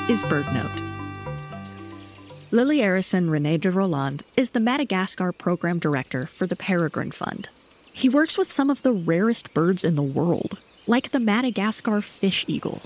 is BirdNote. Lily Arison René de Roland is the Madagascar Program Director for the Peregrine Fund. He works with some of the rarest birds in the world, like the Madagascar fish eagle.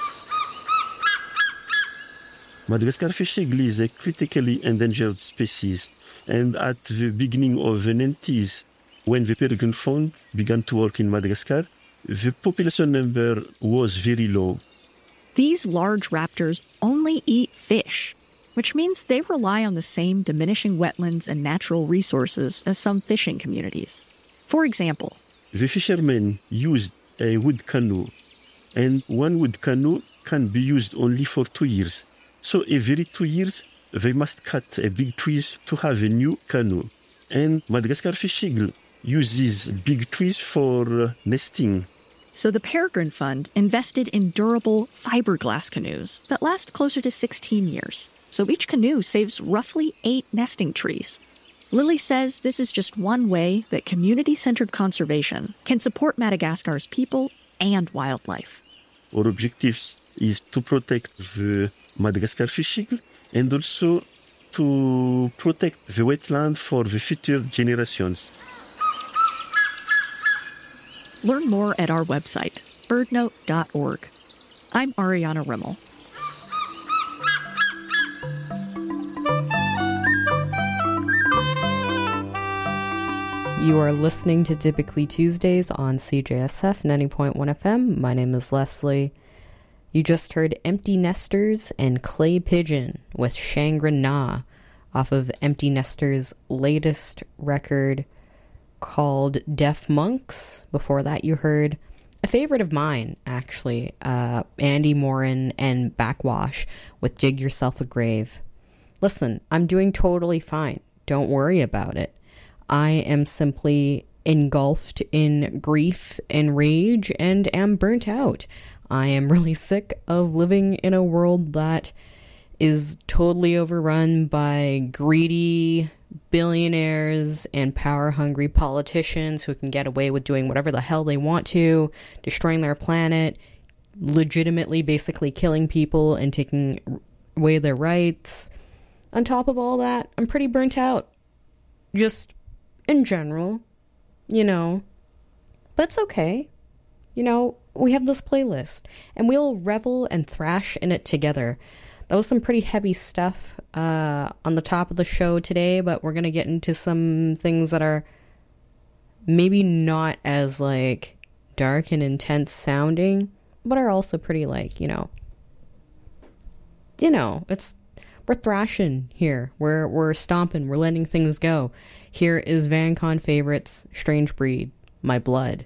Madagascar fish eagle is a critically endangered species, and at the beginning of the 90s, when the Peregrine Fund began to work in Madagascar, the population number was very low. These large raptors only eat fish, which means they rely on the same diminishing wetlands and natural resources as some fishing communities. For example, the fishermen used a wood canoe, and one wood canoe can be used only for 2 years. So every 2 years, they must cut a big trees to have a new canoe. And Madagascar fish eagle uses big trees for nesting. So the Peregrine Fund invested in durable fiberglass canoes that last closer to 16 years. So each canoe saves roughly 8 nesting trees. Lily says this is just one way that community-centered conservation can support Madagascar's people and wildlife. Our objective is to protect the Madagascar fish eagle and also to protect the wetland for the future generations. Learn more at our website, birdnote.org. I'm Ariana Rimmel. You are listening to Typically Tuesdays on CJSF 90.1 FM. My name is Leslie. You just heard Empty Nesters and Clay Pigeon with Shangri-Na off of Empty Nesters' latest record called Deaf Monks. Before that, you heard a favorite of mine, actually, Andy Morin and Backwash with Dig Yourself a Grave. Listen, I'm doing totally fine. Don't worry about it. I am simply engulfed in grief and rage and am burnt out. I am really sick of living in a world that is totally overrun by greedy billionaires and power-hungry politicians who can get away with doing whatever the hell they want to, destroying their planet, legitimately basically killing people and taking away their rights. On top of all that, I'm pretty burnt out. Just in general, but it's okay. We have this playlist and we'll revel and thrash in it together. That was some pretty heavy stuff on the top of the show today, but we're going to get into some things that are maybe not as dark and intense sounding, but are also pretty we're thrashing here. We're stomping. We're letting things go. Here is VanCon favorites, Strange Breed, My Blood.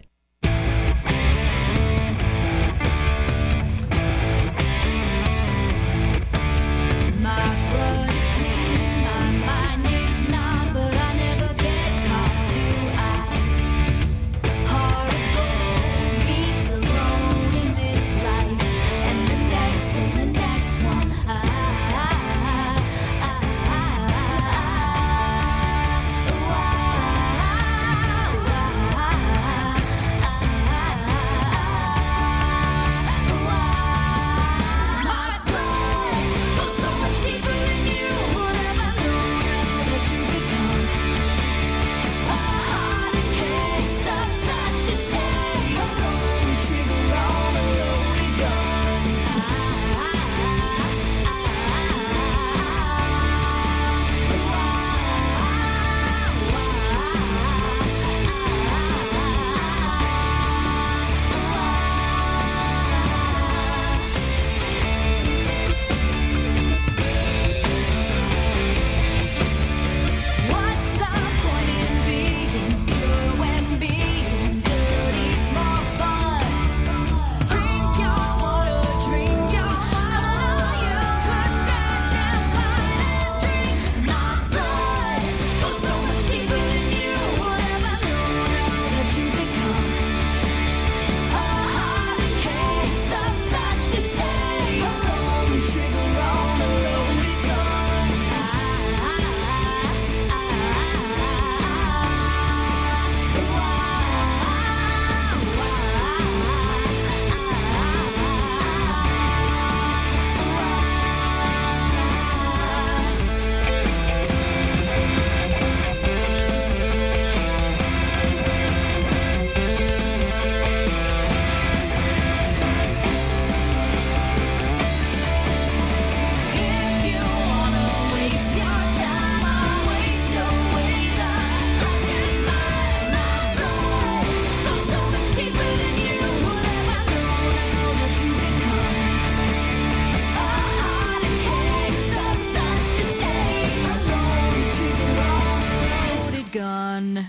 gun.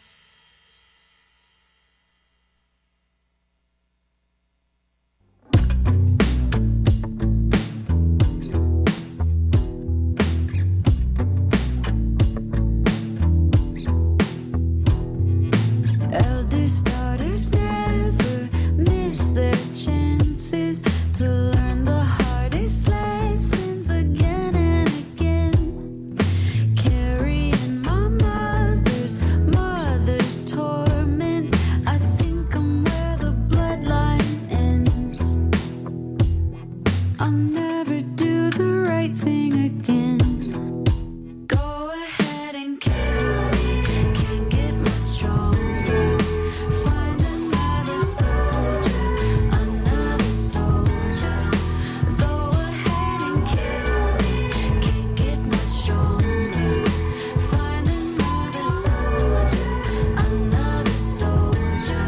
Eldest daughters never miss their chances to learn the hardest lessons again and again. Carrying my mother's torment. I think I'm where the bloodline ends. I'll never do the right thing again. Go ahead and kill me, can't get much stronger. Find another soldier, another soldier. Go ahead and kill me, can't get much stronger. Find another soldier, another soldier.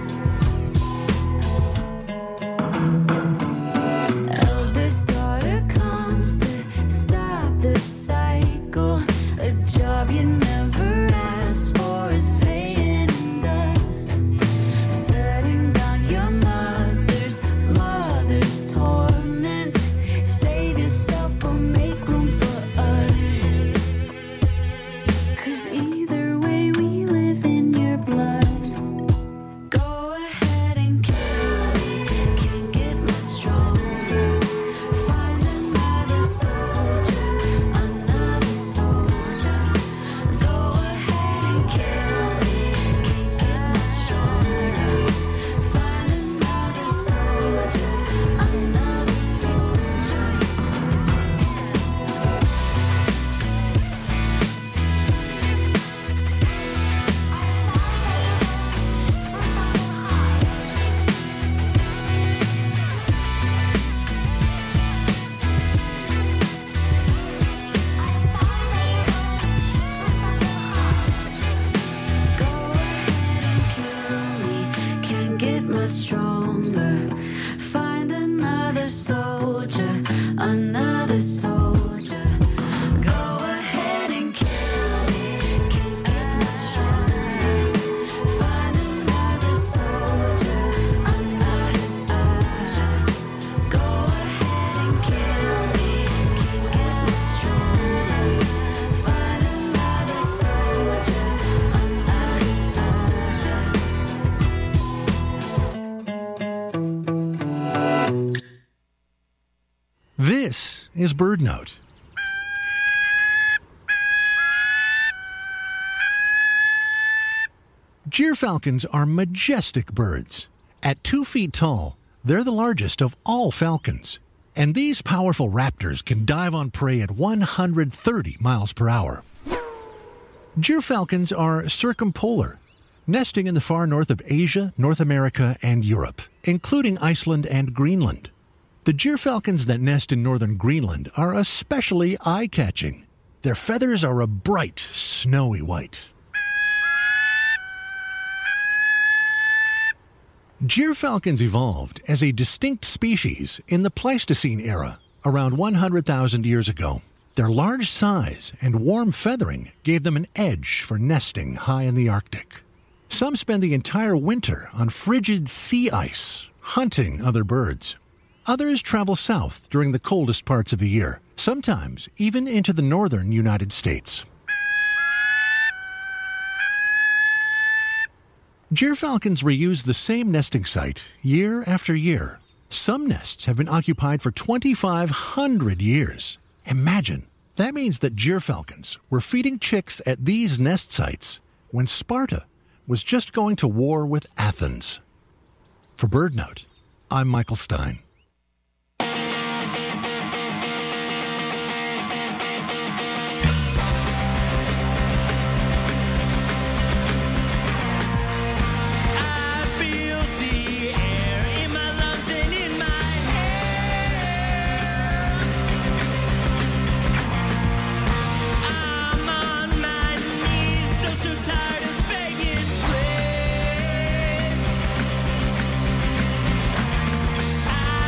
Eldest daughter comes to stop the cycle. A job you never asked for is paying dust. Setting down your mother's torment. Save yourself or make room for us. 'Cause either way we live in your blood. Go ahead and kill me, can't get much stronger. Find another soldier, another soldier. Go ahead and kill me, can't get much stronger. Find another soldier, another soldier. Go ahead and kill me, can't get much stronger. Find another soldier, another soldier. Go ahead and kill me, can't get much stronger. Find another soldier, another soldier. Go ahead and kill me, can't get much stronger. Find another soldier, another soldier. This is Bird Note. Gyrfalcons are majestic birds. At 2 feet tall, they're the largest of all falcons. And these powerful raptors can dive on prey at 130 miles per hour. Gyrfalcons are circumpolar, nesting in the far north of Asia, North America, and Europe, including Iceland and Greenland. The gyrfalcons that nest in northern Greenland are especially eye-catching. Their feathers are a bright, snowy white. Gyrfalcons evolved as a distinct species in the Pleistocene era, around 100,000 years ago. Their large size and warm feathering gave them an edge for nesting high in the Arctic. Some spend the entire winter on frigid sea ice, hunting other birds. Others travel south during the coldest parts of the year, sometimes even into the northern United States. Gyrfalcons reuse the same nesting site year after year. Some nests have been occupied for 2,500 years. Imagine, that means that gyrfalcons were feeding chicks at these nest sites when Sparta was just going to war with Athens. For BirdNote, I'm Michael Stein. I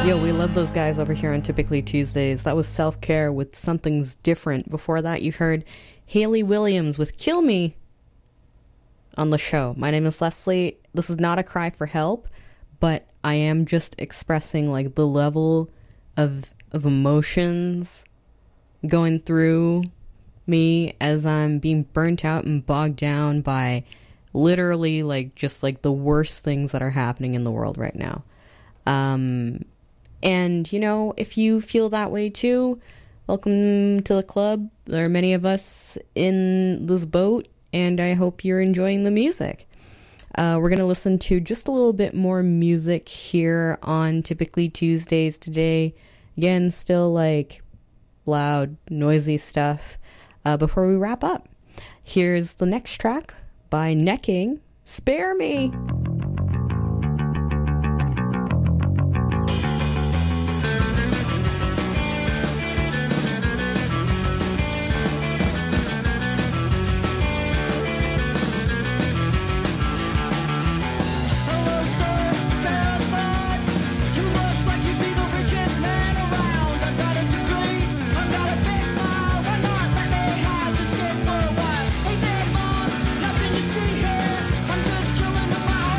Yo, we love those guys over here on Typically Tuesdays. That was Self Care with Something's Different. Before that, you heard Hayley Williams with Kill Me on the show. My name is Leslie. This is not a cry for help, but I am just expressing like the level of emotions going through me as I'm being burnt out and bogged down by literally like just like the worst things that are happening in the world right now. And, you know, if you feel that way too, welcome to the club. There are many of us in this boat, and I hope you're enjoying the music. We're going to listen to just a little bit more music here on Typically Tuesdays today. Again, still like loud, noisy stuff before we wrap up. Here's the next track by Necking, Spare Me. Nothing you see here, I'm just chilling with my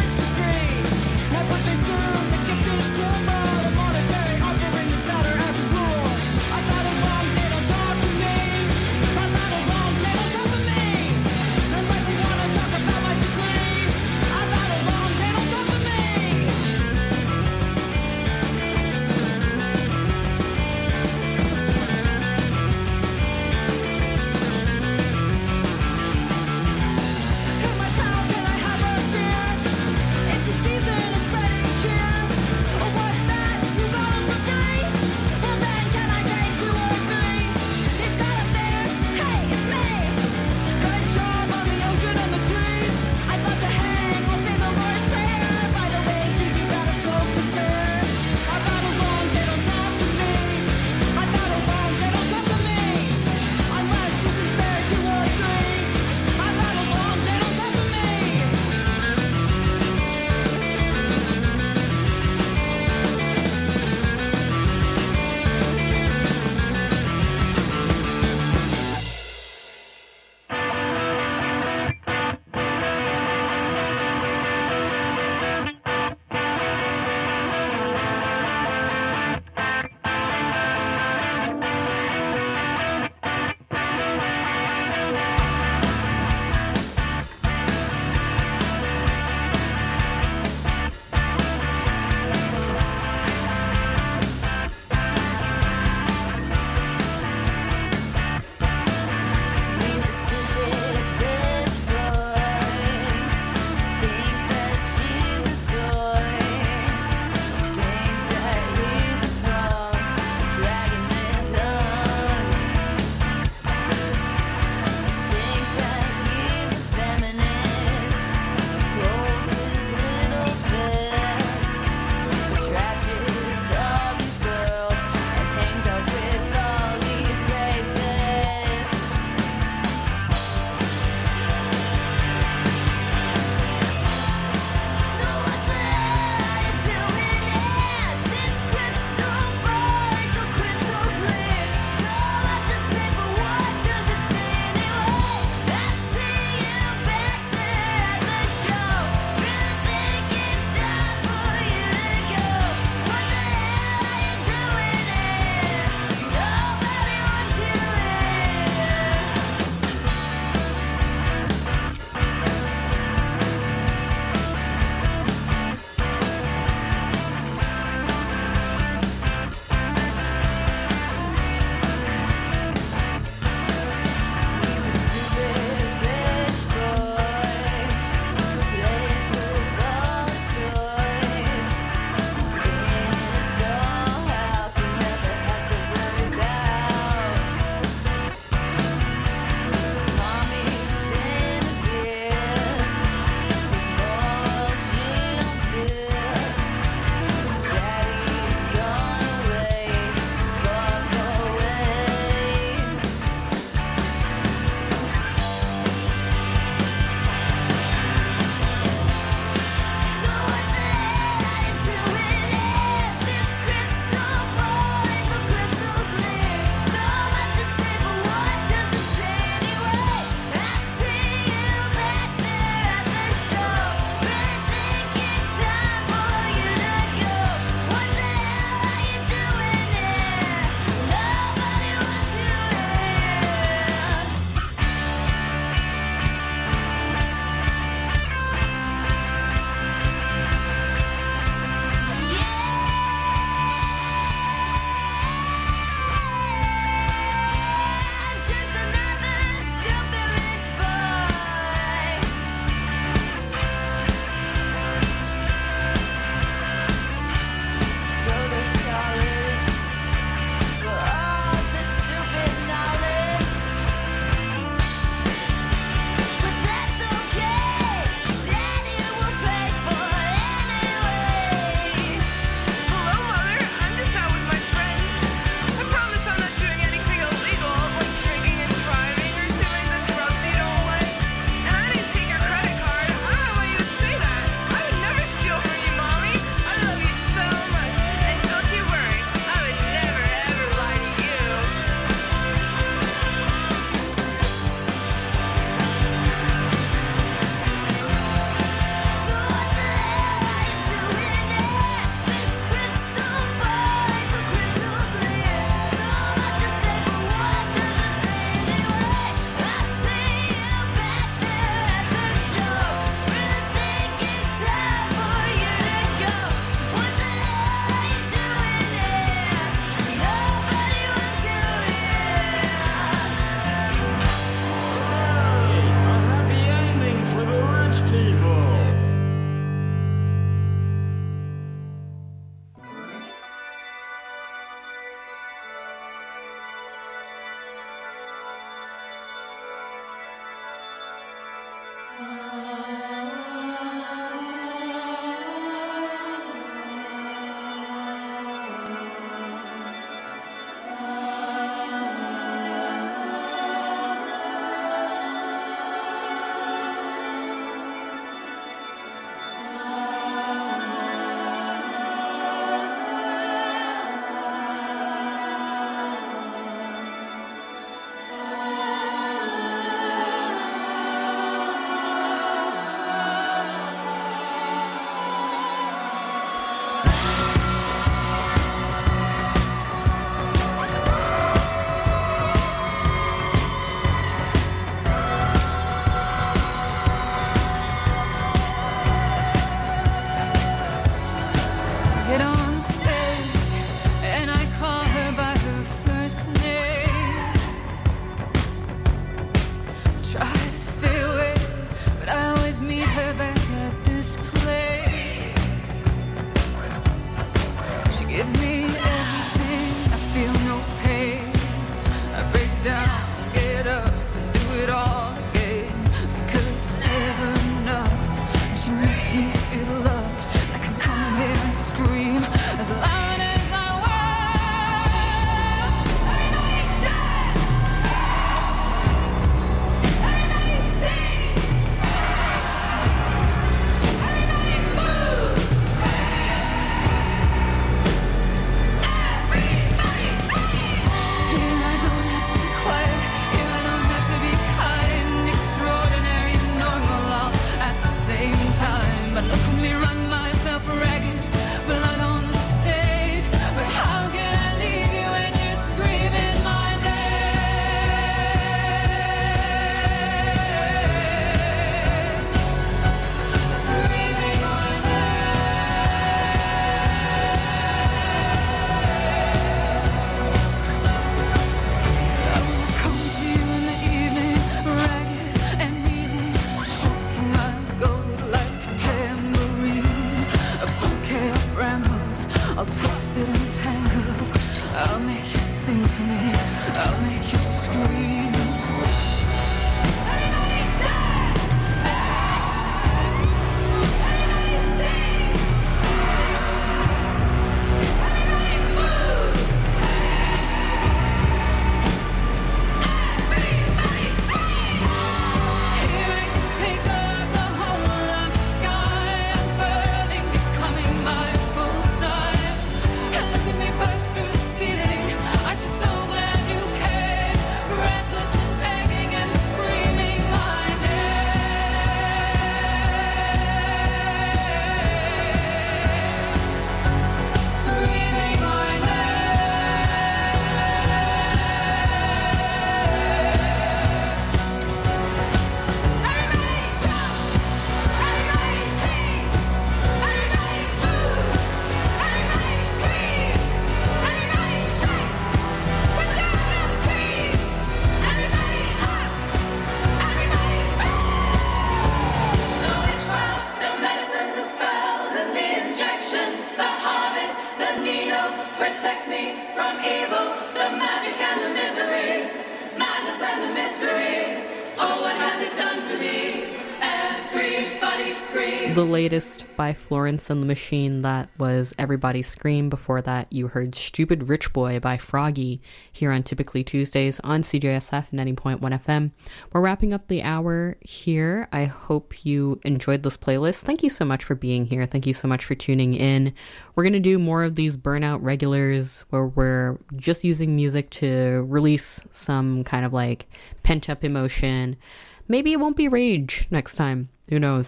The latest by Florence and the Machine, that was Everybody Scream. Before that, you heard Stupid Rich Boy by Froggy here on Typically Tuesdays on CJSF 90.1 FM. We're wrapping up the hour here. I hope you enjoyed this playlist. Thank you so much for being here. Thank you so much for tuning in. We're going to do more of these burnout regulars where we're just using music to release some kind of like pent up emotion. Maybe it won't be rage next time. Who knows?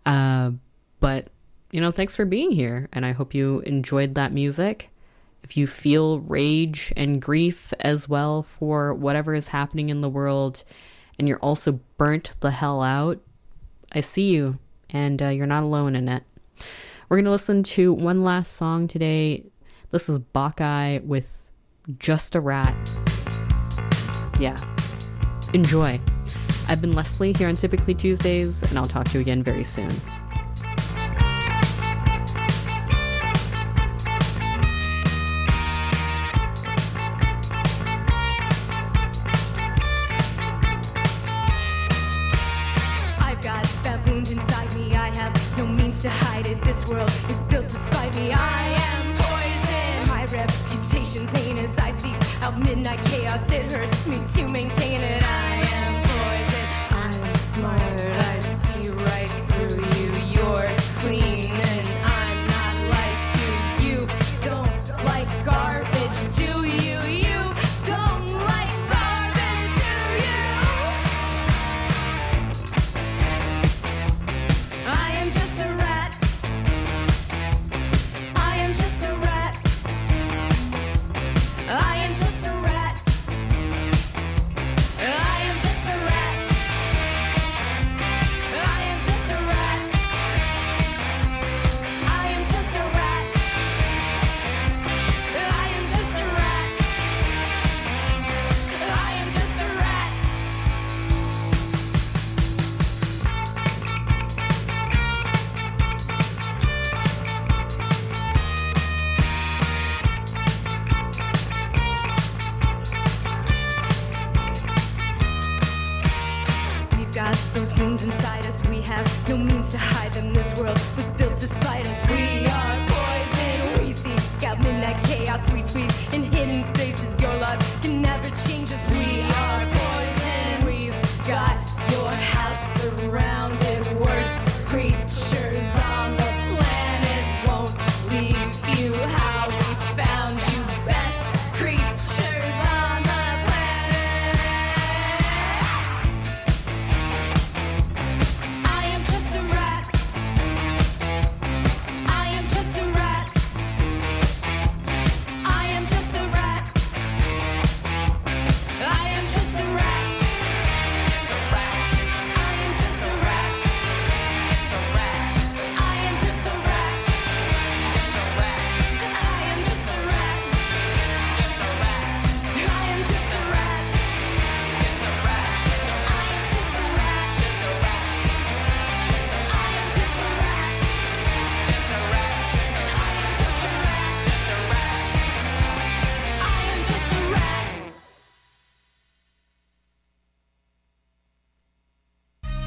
But, you know, thanks for being here, and I hope you enjoyed that music. If you feel rage and grief as well for whatever is happening in the world, and you're also burnt the hell out, I see you, and you're not alone in it. We're going to listen to one last song today. This is Bokkai with Just a Rat. Yeah. Enjoy. I've been Leslie here on Typically Tuesdays, and I'll talk to you again very soon. I've got wound inside me. I have no means to hide it. This world is built to spite me. I am poison. My reputation's heinous. I seek out midnight chaos. It hurts me to maintain it. I am poison. I'm smart. I see right through you. You're clean and I'm not like you. You don't like garbage, do you? You don't like garbage, do you? I am just a rat. I am just a rat. I am just a rat. I am just a rat. I am just a rat. I am just a rat. I am just a rat. I am just a rat. We've got those wounds inside us. We have no means to hide them. This world was built to spite us. We are poison. We seek out midnight chaos. We squeeze in hidden spaces. Your laws can never change us. We